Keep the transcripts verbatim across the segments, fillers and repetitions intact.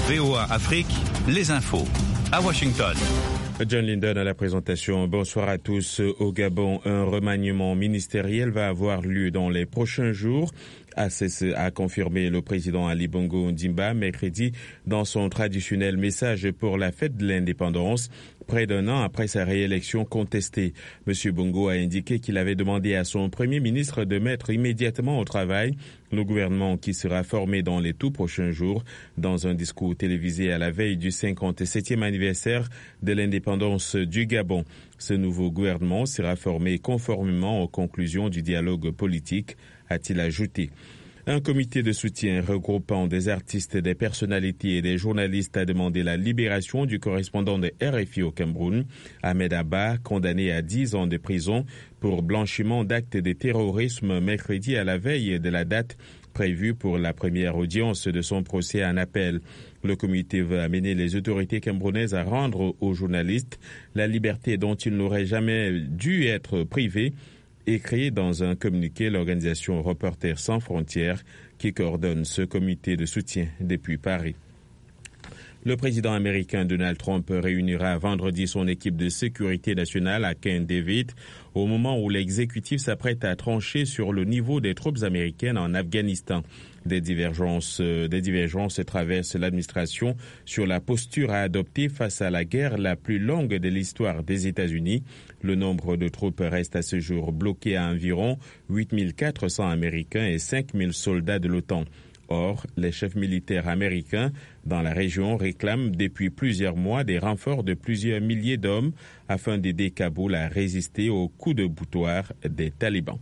V O A Afrique, les infos. À Washington. John Linden à la présentation. Bonsoir à tous. Au Gabon, un remaniement ministériel va avoir lieu dans les prochains jours, a, a confirmé le président Ali Bongo Ondimba mercredi dans son traditionnel message pour la fête de l'indépendance. Près d'un an après sa réélection contestée, M. Bongo a indiqué qu'il avait demandé à son premier ministre de mettre immédiatement au travail le gouvernement qui sera formé dans les tout prochains jours. Dans un discours télévisé à la veille du cinquante-septième anniversaire de l'indépendance du Gabon, ce nouveau gouvernement sera formé conformément aux conclusions du dialogue politique, a-t-il ajouté. Un comité de soutien regroupant des artistes, des personnalités et des journalistes a demandé la libération du correspondant de R F I au Cameroun, Ahmed Abba, condamné à dix ans de prison pour blanchiment d'actes de terrorisme mercredi à la veille de la date prévue pour la première audience de son procès en appel. Le comité veut amener les autorités camerounaises à rendre aux journalistes la liberté dont ils n'auraient jamais dû être privés, écrit dans un communiqué l'organisation Reporters sans frontières qui coordonne ce comité de soutien depuis Paris. Le président américain Donald Trump réunira vendredi son équipe de sécurité nationale à Camp David au moment où l'exécutif s'apprête à trancher sur le niveau des troupes américaines en Afghanistan. Des divergences, des divergences traversent l'administration sur la posture à adopter face à la guerre la plus longue de l'histoire des États-Unis. Le nombre de troupes reste à ce jour bloqué à environ huit mille quatre cents Américains et cinq mille soldats de l'OTAN. Or, les chefs militaires américains dans la région réclament depuis plusieurs mois des renforts de plusieurs milliers d'hommes afin d'aider Kaboul à résister aux coups de boutoir des talibans.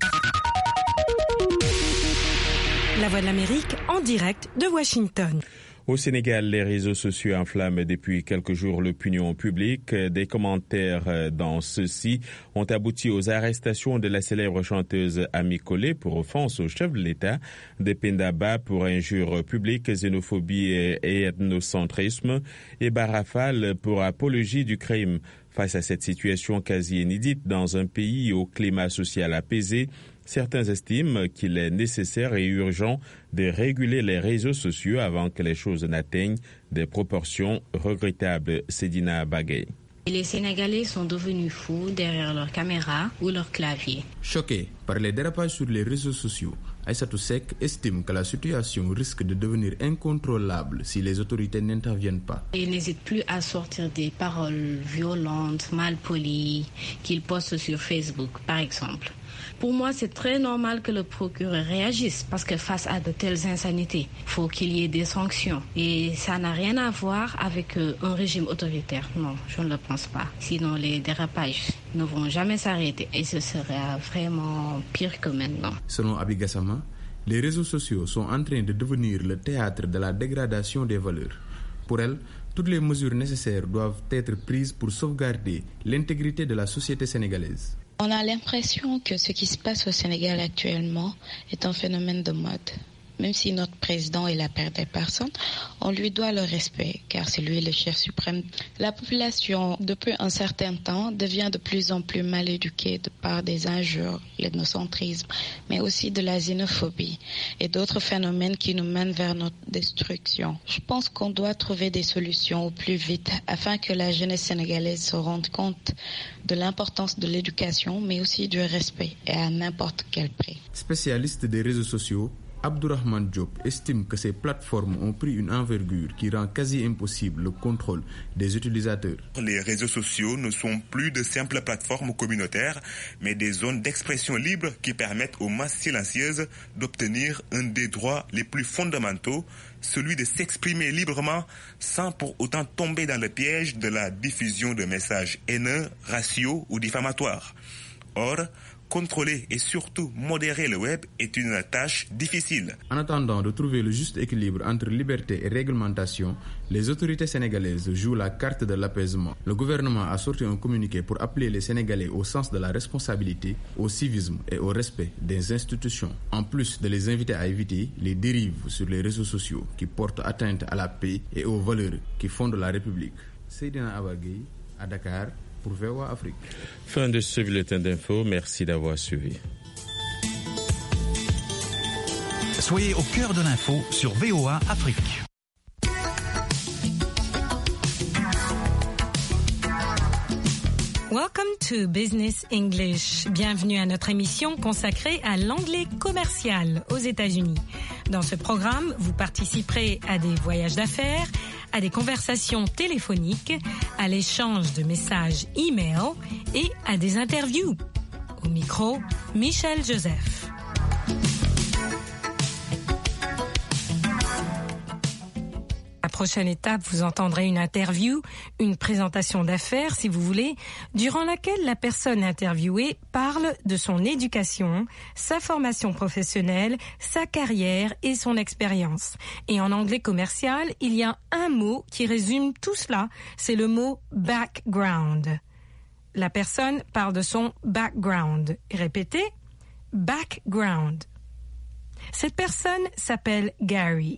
La Voix de l'Amérique en direct de Washington. Au Sénégal, les réseaux sociaux enflamment depuis quelques jours l'opinion publique. Des commentaires dans ceux-ci ont abouti aux arrestations de la célèbre chanteuse Ami Collé pour offense au chef de l'État, de Pendaba pour injures publiques, xénophobie et ethnocentrisme, et Barafal pour apologie du crime. Face à cette situation quasi inédite dans un pays au climat social apaisé, certains estiment qu'il est nécessaire et urgent de réguler les réseaux sociaux avant que les choses n'atteignent des proportions regrettables. Sedina Bagay. Les Sénégalais sont devenus fous derrière leur caméra ou leur clavier. Choqués par les dérapages sur les réseaux sociaux, Aïssatou Seck estime que la situation risque de devenir incontrôlable si les autorités n'interviennent pas. Ils n'hésitent plus à sortir des paroles violentes, malpolies, qu'ils postent sur Facebook, par exemple. Pour moi, c'est très normal que le procureur réagisse parce que face à de telles insanités, il faut qu'il y ait des sanctions. Et ça n'a rien à voir avec un régime autoritaire. Non, je ne le pense pas. Sinon, les dérapages ne vont jamais s'arrêter et ce sera vraiment pire que maintenant. Selon Abi Gassama, les réseaux sociaux sont en train de devenir le théâtre de la dégradation des valeurs. Pour elle, toutes les mesures nécessaires doivent être prises pour sauvegarder l'intégrité de la société sénégalaise. On a l'impression que ce qui se passe au Sénégal actuellement est un phénomène de mode. Même si notre président est la père des personnes, on lui doit le respect, car c'est lui le chef suprême. La population, depuis un certain temps, devient de plus en plus mal éduquée de par des injures, l'ethnocentrisme, mais aussi de la xénophobie et d'autres phénomènes qui nous mènent vers notre destruction. Je pense qu'on doit trouver des solutions au plus vite afin que la jeunesse sénégalaise se rende compte de l'importance de l'éducation, mais aussi du respect, et à n'importe quel prix. Spécialiste des réseaux sociaux, Abdourahmane Diop estime que ces plateformes ont pris une envergure qui rend quasi impossible le contrôle des utilisateurs. Les réseaux sociaux ne sont plus de simples plateformes communautaires, mais des zones d'expression libre qui permettent aux masses silencieuses d'obtenir un des droits les plus fondamentaux, celui de s'exprimer librement sans pour autant tomber dans le piège de la diffusion de messages haineux, raciaux ou diffamatoires. Or, contrôler et surtout modérer le web est une tâche difficile. En attendant de trouver le juste équilibre entre liberté et réglementation, les autorités sénégalaises jouent la carte de l'apaisement. Le gouvernement a sorti un communiqué pour appeler les Sénégalais au sens de la responsabilité, au civisme et au respect des institutions. En plus de les inviter à éviter les dérives sur les réseaux sociaux qui portent atteinte à la paix et aux valeurs qui fondent la République. Seydina Abagay, à Dakar, pour V O A Afrique. Fin de ce bulletin d'info. Merci d'avoir suivi. Soyez au cœur de l'info sur V O A Afrique. Welcome to Business English. Bienvenue à notre émission consacrée à l'anglais commercial aux États-Unis. Dans ce programme, vous participerez à des voyages d'affaires, à des conversations téléphoniques, à l'échange de messages e-mail et à des interviews. Au micro, Michel Joseph. La prochaine étape, vous entendrez une interview, une présentation d'affaires, si vous voulez, durant laquelle la personne interviewée parle de son éducation, sa formation professionnelle, sa carrière et son expérience. Et en anglais commercial, il y a un mot qui résume tout cela, c'est le mot background. La personne parle de son background. Répétez, background. Cette personne s'appelle Gary.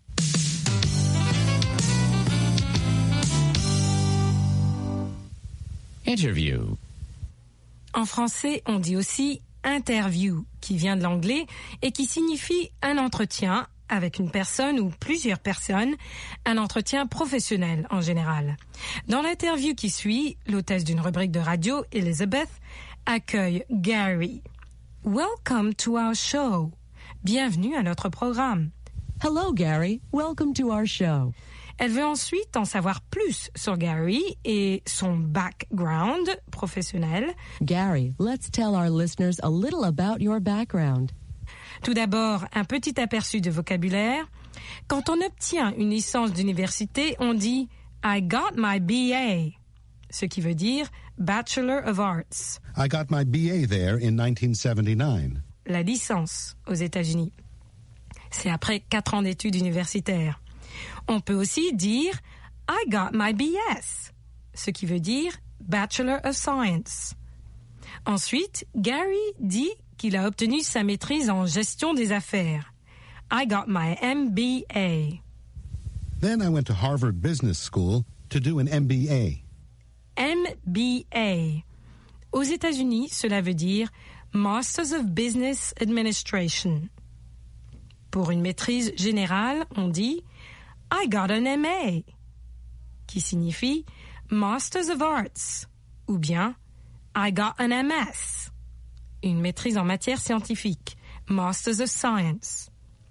Interview. En français, on dit aussi interview, qui vient de l'anglais et qui signifie un entretien avec une personne ou plusieurs personnes, un entretien professionnel en général. Dans l'interview qui suit, l'hôtesse d'une rubrique de radio, Elizabeth, accueille Gary. Welcome to our show. Bienvenue à notre programme. Hello, Gary. Welcome to our show. Elle veut ensuite en savoir plus sur Gary et son background professionnel. Gary, let's tell our listeners a little about your background. Tout d'abord, un petit aperçu de vocabulaire. Quand on obtient une licence d'université, on dit « I got my B A », ce qui veut dire « Bachelor of Arts ». I got my B A there in nineteen seventy-nine. La licence aux États-Unis. C'est après quatre ans d'études universitaires. On peut aussi dire « I got my B S », ce qui veut dire « Bachelor of Science ». Ensuite, Gary dit qu'il a obtenu sa maîtrise en gestion des affaires. « I got my M B A ». Then I went to Harvard Business School to do an M B A. M B A. Aux États-Unis, cela veut dire « Masters of Business Administration ». Pour une maîtrise générale, on dit « I got an M A », qui signifie Masters of Arts, ou bien I got an M S, une maîtrise en matière scientifique, Masters of Science.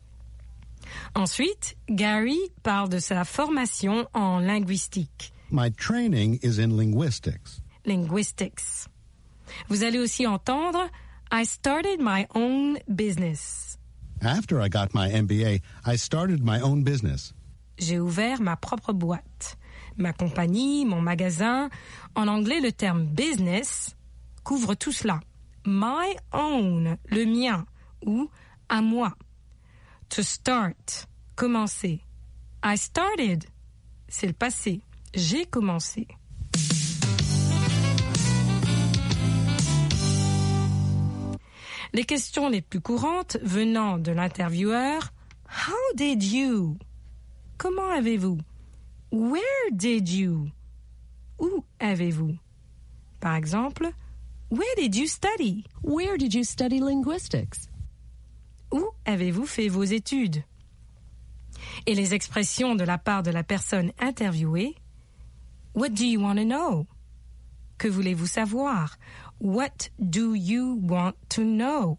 Ensuite, Gary parle de sa formation en linguistique. My training is in linguistics. Linguistics. Vous allez aussi entendre I started my own business. After I got my M B A, I started my own business. J'ai ouvert ma propre boîte, ma compagnie, mon magasin. En anglais, le terme business couvre tout cela. My own, le mien, ou à moi. To start, commencer. I started, c'est le passé. J'ai commencé. Les questions les plus courantes venant de l'intervieweur, How did you? Comment avez-vous? Where did you? Où avez-vous? Par exemple, Where did you study? Where did you study linguistics? Où avez-vous fait vos études? Et les expressions de la part de la personne interviewée. What do you want to know? Que voulez-vous savoir? What do you want to know?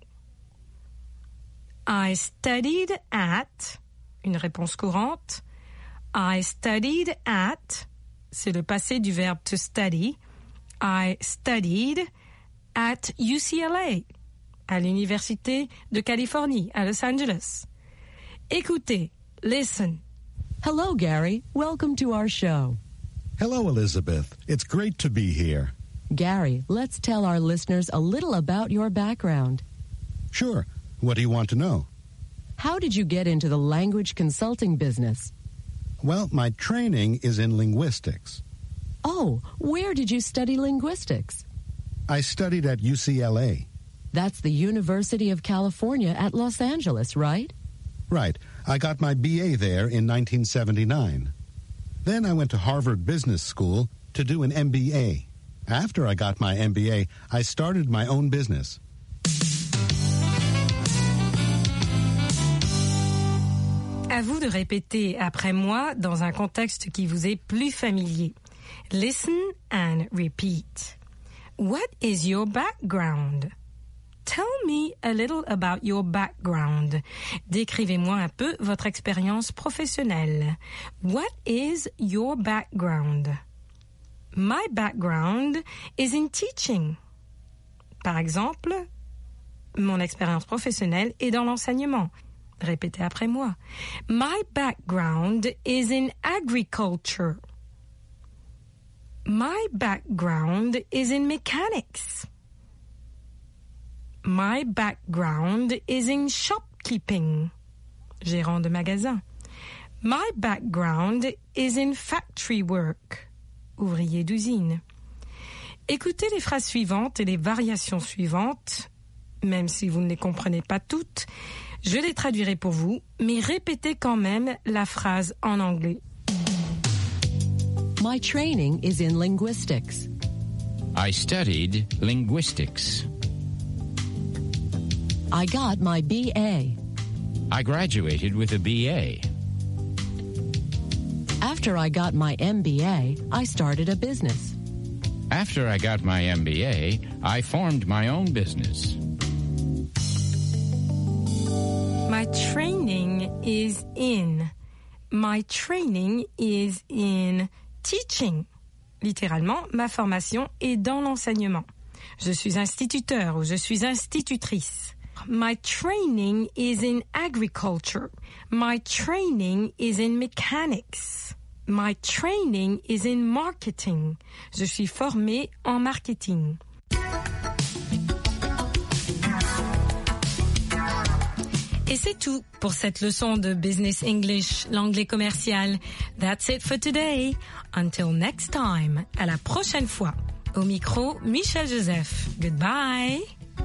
I studied at, une réponse courante. I studied at, c'est le passé du verbe to study. I studied at U C L A, à l'Université de Californie, à Los Angeles. Écoutez, listen. Hello, Gary. Welcome to our show. Hello, Elizabeth. It's great to be here. Gary, let's tell our listeners a little about your background. Sure. What do you want to know? How did you get into the language consulting business? Well, my training is in linguistics. Oh, where did you study linguistics? I studied at U C L A. That's the University of California at Los Angeles, right? Right. I got my B A there in nineteen seventy-nine. Then I went to Harvard Business School to do an M B A. After I got my M B A, I started my own business. À vous de répéter après moi dans un contexte qui vous est plus familier. Listen and repeat. What is your background? Tell me a little about your background. Décrivez-moi un peu votre expérience professionnelle. What is your background? My background is in teaching. Par exemple, mon expérience professionnelle est dans l'enseignement. Répétez après moi. My background is in agriculture. My background is in mechanics. My background is in shopkeeping. Gérant de magasin. My background is in factory work. Ouvrier d'usine. Écoutez les phrases suivantes et les variations suivantes. Même si vous ne les comprenez pas toutes, je les traduirai pour vous, mais répétez quand même la phrase en anglais. My training is in linguistics. I studied linguistics. I got my B A. I graduated with a B A. After I got my M B A, I started a business. After I got my M B A, I formed my own business. My training is in. My training is in teaching. Littéralement, ma formation est dans l'enseignement. Je suis instituteur ou je suis institutrice. My training is in agriculture. My training is in mechanics. My training is in marketing. Je suis formée en marketing. Et c'est tout pour cette leçon de Business English, l'anglais commercial. That's it for today. Until next time. À la prochaine fois. Au micro, Michel Joseph. Goodbye.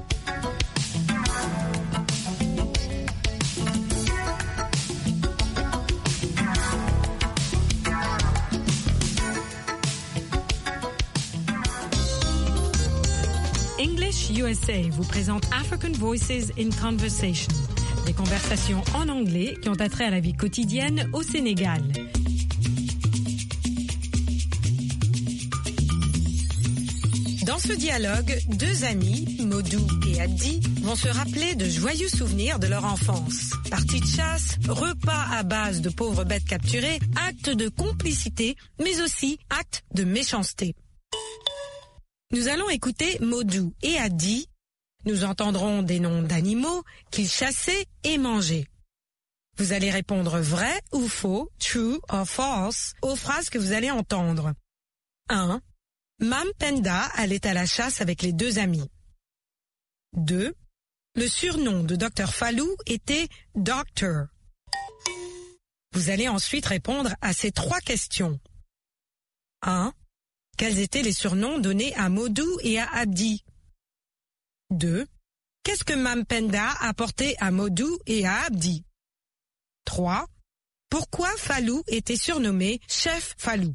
English U S A vous présente African Voices in Conversation, des conversations en anglais qui ont attrait à la vie quotidienne au Sénégal. Dans ce dialogue, deux amis, Modou et Abdi, vont se rappeler de joyeux souvenirs de leur enfance. Parties de chasse, repas à base de pauvres bêtes capturées, actes de complicité, mais aussi actes de méchanceté. Nous allons écouter Modou et Abdi. Nous entendrons des noms d'animaux qu'ils chassaient et mangeaient. Vous allez répondre vrai ou faux, true or false, aux phrases que vous allez entendre. un. Mam Penda allait à la chasse avec les deux amis. deux. Le surnom de docteur Fallou était Doctor. Vous allez ensuite répondre à ces trois questions. un. Quels étaient les surnoms donnés à Modou et à Abdi? deux. Qu'est-ce que Mam Penda apportait à Modou et à Abdi? trois. Pourquoi Fallou était surnommé Chef Fallou?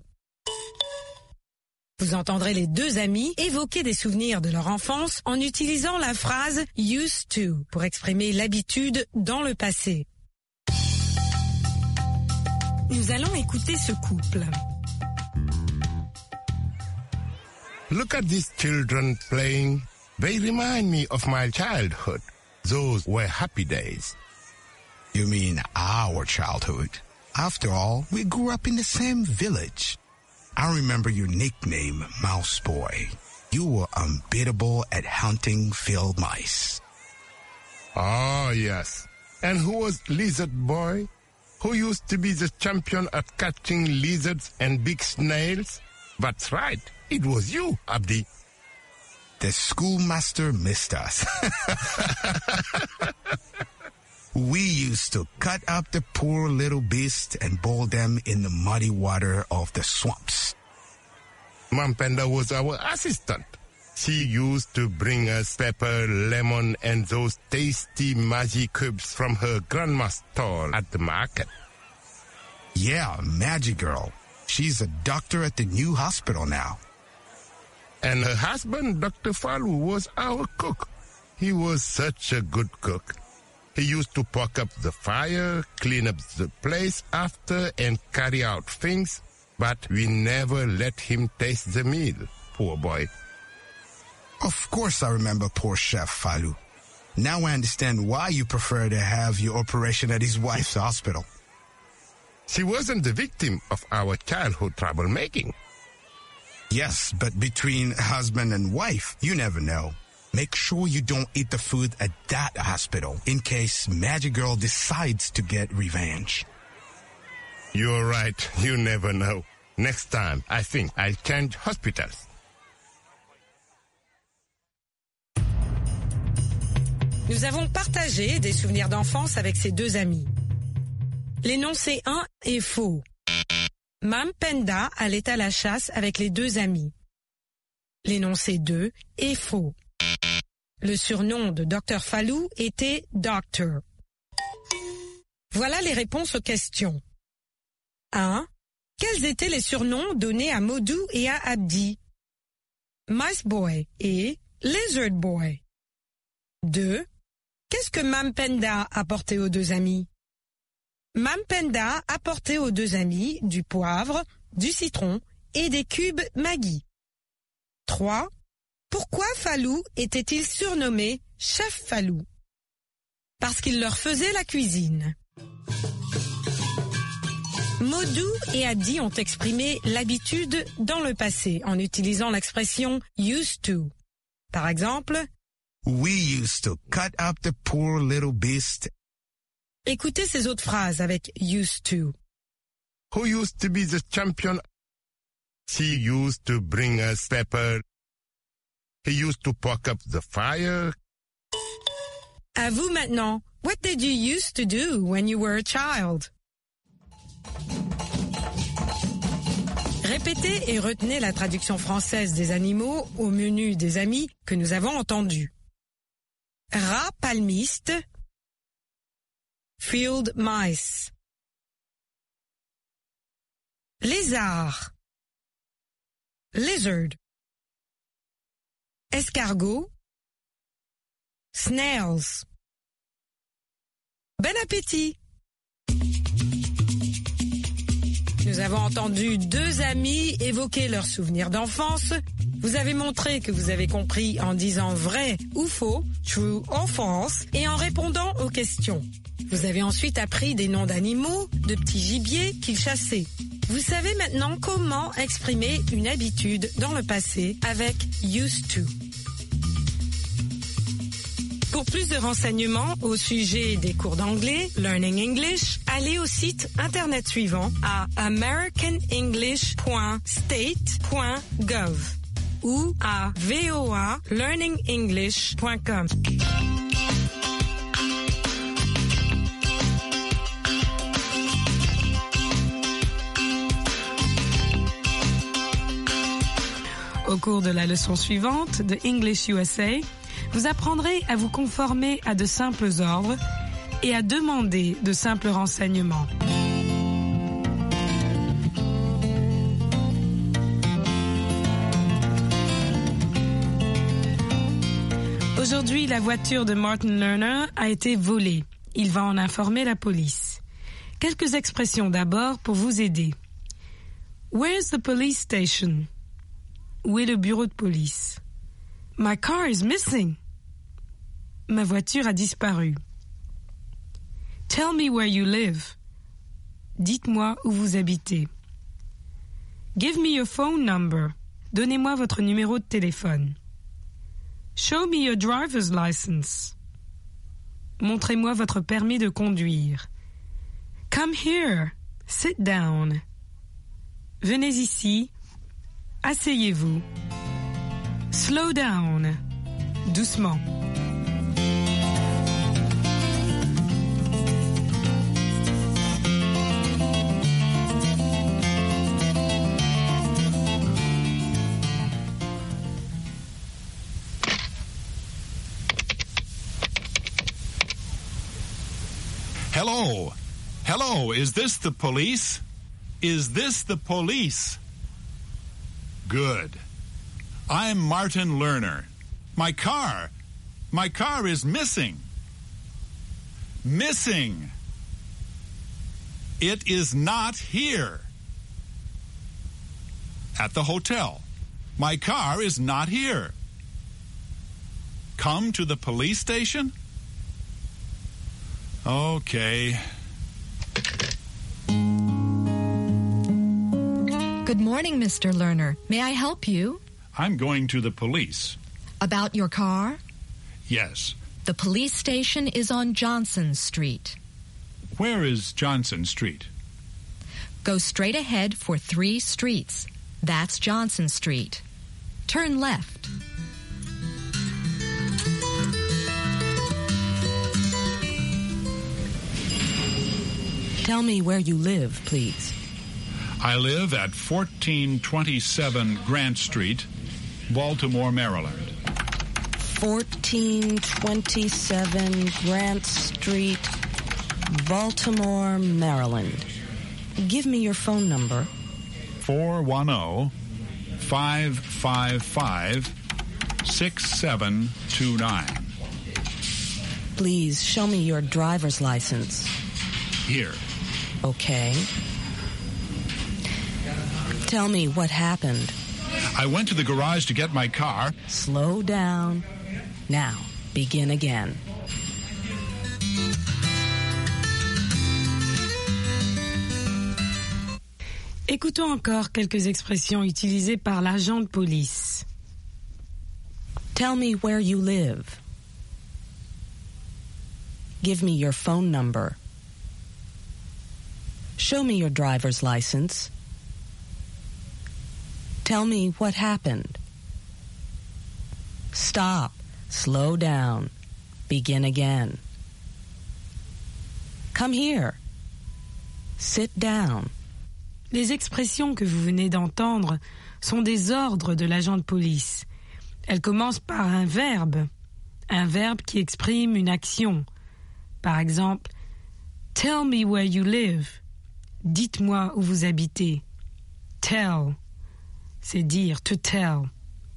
Vous entendrez les deux amis évoquer des souvenirs de leur enfance en utilisant la phrase « used to » pour exprimer l'habitude dans le passé. Nous allons écouter ce couple. Look at these children playing. They remind me of my childhood. Those were happy days. You mean our childhood? After all, we grew up in the same village. I remember your nickname, Mouse Boy. You were unbeatable at hunting field mice. Oh, yes. And who was Lizard Boy? Who used to be the champion at catching lizards and big snails? That's right. It was you, Abdi. The schoolmaster missed us. We used to cut up the poor little beasts and boil them in the muddy water of the swamps. Mam Penda was our assistant. She used to bring us pepper, lemon, and those tasty Maggi cubes from her grandma's stall at the market. Yeah, Magic Girl. She's a doctor at the new hospital now. And her husband, Doctor Fallou, was our cook. He was such a good cook. He used to poke up the fire, clean up the place after, and carry out things, but we never let him taste the meal, poor boy. Of course I remember poor Chef Falou. Now I understand why you prefer to have your operation at his wife's hospital. She wasn't the victim of our childhood troublemaking. Yes, but between husband and wife, you never know. Make sure you don't eat the food at that hospital in case Magic Girl decides to get revenge. You're right. You never know. Next time, I think I'll change hospitals. Nous avons partagé des souvenirs d'enfance avec ces deux amis. L'énoncé un est faux. Mam Penda allait à la chasse avec les deux amis. L'énoncé deux est faux. Le surnom de docteur Falou était Doctor. Voilà les réponses aux questions. un. Quels étaient les surnoms donnés à Modou et à Abdi? Mice Boy et Lizard Boy. deux. Qu'est-ce que Mam Penda apportait aux deux amis? Mam Penda apportait aux deux amis du poivre, du citron et des cubes Maggi. trois. Pourquoi Falou était-il surnommé Chef Falou? Parce qu'il leur faisait la cuisine. Modou et Abdi ont exprimé l'habitude dans le passé en utilisant l'expression used to. Par exemple, We used to cut up the poor little beast. Écoutez ces autres phrases avec used to. Who used to be the champion? She used to bring us pepper. He used to poke up the fire. À vous maintenant. What did you used to do when you were a child? Répétez et retenez la traduction française des animaux au menu des amis que nous avons entendu. Rat palmiste, field mice. Lézard, lizard. Escargot, snails. Bon appétit! Nous avons entendu deux amis évoquer leurs souvenirs d'enfance. Vous avez montré que vous avez compris en disant vrai ou faux, true or false, et en répondant aux questions. Vous avez ensuite appris des noms d'animaux, de petits gibiers qu'ils chassaient. Vous savez maintenant comment exprimer une habitude dans le passé avec used to. Pour plus de renseignements au sujet des cours d'anglais, Learning English, allez au site internet suivant à american english point state point gov ou à v o a learning english point com. Au cours de la leçon suivante de English U S A, vous apprendrez à vous conformer à de simples ordres et à demander de simples renseignements. Aujourd'hui, la voiture de Martin Lerner a été volée. Il va en informer la police. Quelques expressions d'abord pour vous aider. Where's the police station? Où est le bureau de police? My car is missing. Ma voiture a disparu. Tell me where you live. Dites-moi où vous habitez. Give me your phone number. Donnez-moi votre numéro de téléphone. Show me your driver's license. Montrez-moi votre permis de conduire. Come here. Sit down. Venez ici. Asseyez-vous. Slow down. Doucement. Hello. Hello, is this the police? Is this the police? Good. I'm Martin Lerner. My car, my car is missing. Missing. It is not here. At the hotel. My car is not here. Come to the police station? Okay. Good morning, Mister Lerner. May I help you? I'm going to the police. About your car? Yes. The police station is on Johnson Street. Where is Johnson Street? Go straight ahead for three streets. That's Johnson Street. Turn left. Tell me where you live, please. I live at fourteen twenty-seven Grant Street, Baltimore, Maryland. fourteen twenty-seven Grant Street, Baltimore, Maryland. Give me your phone number. four one zero, five five five, six seven two nine. Please show me your driver's license. Here. Okay. Tell me what happened. I went to the garage to get my car. Slow down. Now, begin again. Écoutons encore quelques expressions utilisées par l'agent de police. Tell me where you live. Give me your phone number. Show me your driver's license. Tell me what happened. Stop. Slow down. Begin again. Come here. Sit down. Les expressions que vous venez d'entendre sont des ordres de l'agent de police. Elles commencent par un verbe, un verbe qui exprime une action. Par exemple, « Tell me where you live ». Dites-moi où vous habitez. Tell, c'est dire, to tell.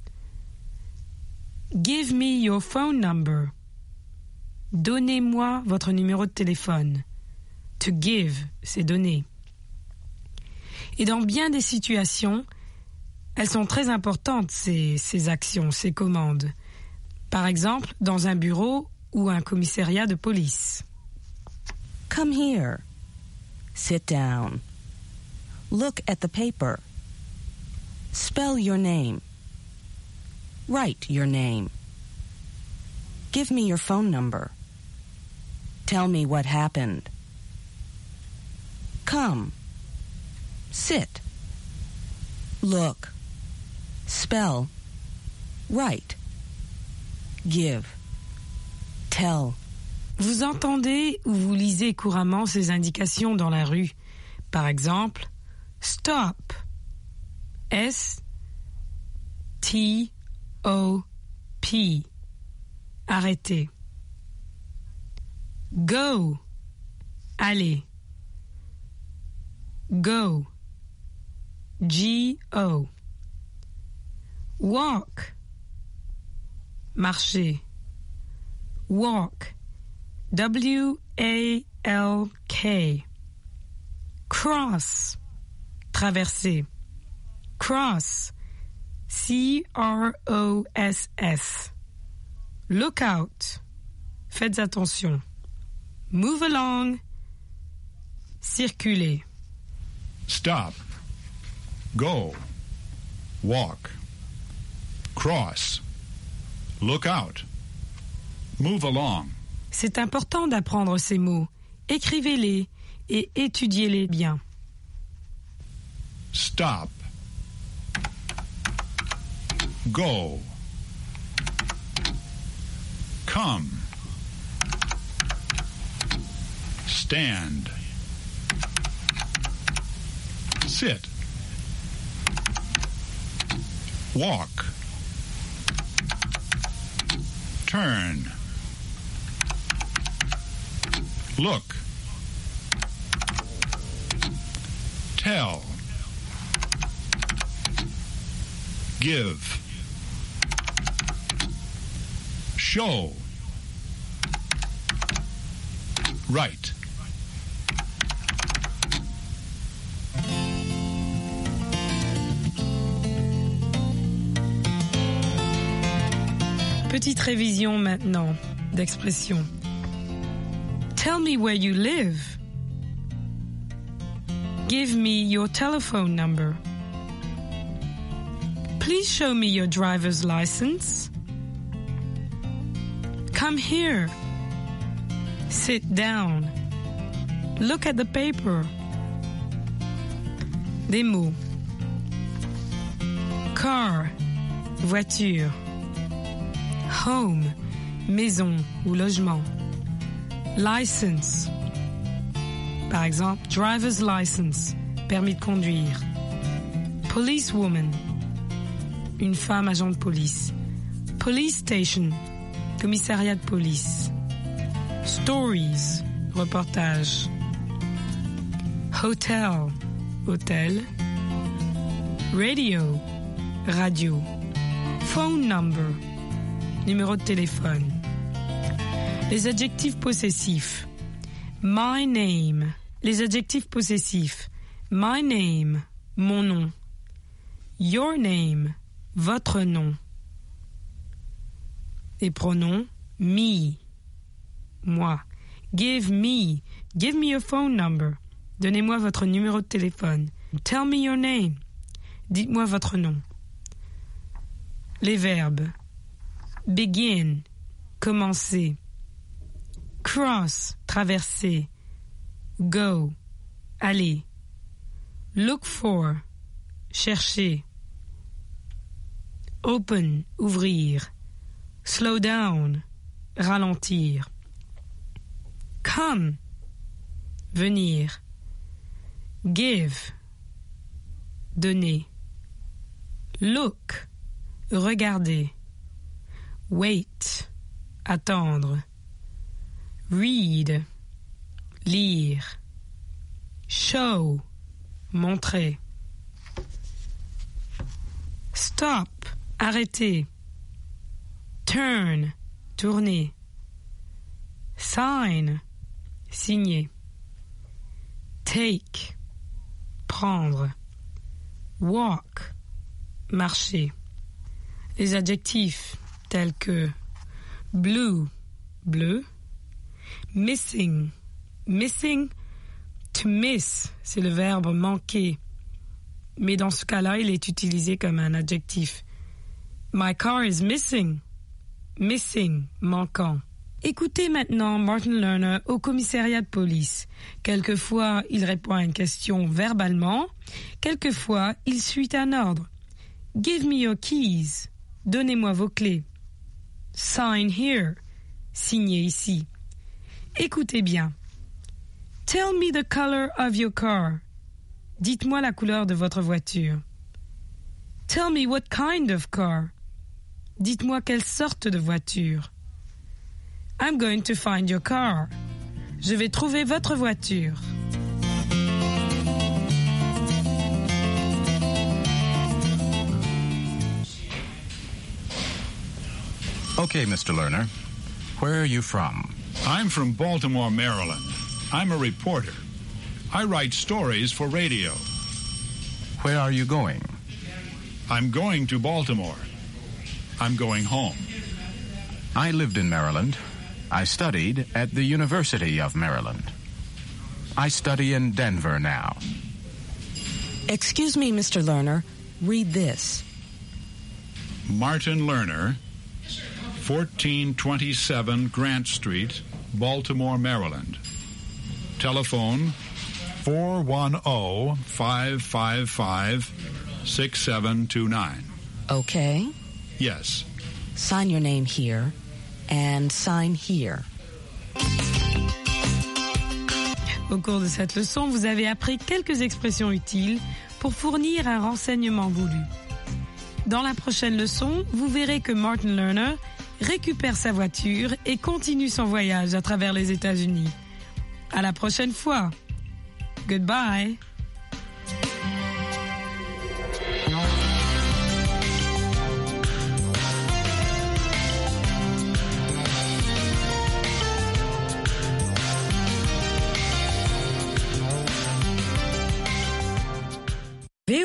Give me your phone number. Donnez-moi votre numéro de téléphone. To give, c'est donner. Et dans bien des situations, elles sont très importantes, ces, ces actions, ces commandes. Par exemple, dans un bureau ou un commissariat de police. Come here. Sit down. Look at the paper. Spell your name. Write your name. Give me your phone number. Tell me what happened. Come. Sit. Look. Spell. Write. Give. Tell. Vous entendez ou vous lisez couramment ces indications dans la rue. Par exemple, stop. S T O P. Arrêtez. Go. Allez. Go. G O. Walk. Marcher. Walk. W A L K. Cross. Traverser. Cross. C R O S S. Look out. Faites attention. Move along. Circuler. Stop. Go. Walk. Cross. Look out. Move along. C'est important d'apprendre ces mots. Écrivez-les et étudiez-les bien. Stop. Go. Come. Stand. Sit. Walk. Turn. Look. Tell. Give. Show. Write. Petite révision maintenant d'expression. Tell me where you live. Give me your telephone number. Please show me your driver's license. Come here. Sit down. Look at the paper. Des mots. Car, voiture. Home, maison ou logement. License. Par exemple, driver's license, permis de conduire. Policewoman, une femme agent de police. Police station, commissariat de police. Stories, reportage. Hotel, hôtel. Radio, radio. Phone number, numéro de téléphone. Les adjectifs possessifs. My name. Les adjectifs possessifs. My name, mon nom. Your name, votre nom. Les pronoms, me, moi. Give me, give me your phone number. Donnez-moi votre numéro de téléphone. Tell me your name. Dites-moi votre nom. Les verbes. Begin, commencer. Cross, traverser. Go, aller. Look for, chercher. Open, ouvrir. Slow down, ralentir. Come, venir. Give, donner. Look, regarder. Wait, attendre. Read, lire. Show, montrer. Stop, arrêter. Turn, tourner. Sign, signer. Take, prendre. Walk, marcher. Les adjectifs tels que blue, bleu. Missing, missing. To miss, c'est le verbe manquer. Mais dans ce cas-là, il est utilisé comme un adjectif. My car is missing. Missing, manquant. Écoutez maintenant Martin Lerner au commissariat de police. Quelquefois, il répond à une question verbalement. Quelquefois, il suit un ordre. Give me your keys. Donnez-moi vos clés. Sign here. Signez ici. Écoutez bien. Tell me the color of your car. Dites-moi la couleur de votre voiture. Tell me what kind of car. Dites-moi quelle sorte de voiture. I'm going to find your car. Je vais trouver votre voiture. Okay, Mister Lerner. Where are you from? I'm from Baltimore, Maryland. I'm a reporter. I write stories for radio. Where are you going? I'm going to Baltimore. I'm going home. I lived in Maryland. I studied at the University of Maryland. I study in Denver now. Excuse me, Mister Lerner. Read this. Martin Lerner, fourteen twenty-seven Grant Street, Baltimore, Maryland. Telephone four one zero, five five five, six seven two nine. Okay. Yes. Sign your name here and sign here. Au cours de cette leçon, vous avez appris quelques expressions utiles pour fournir un renseignement voulu. Dans la prochaine leçon, vous verrez que Martin Lerner récupère sa voiture et continue son voyage à travers les États-Unis. À la prochaine fois. Goodbye.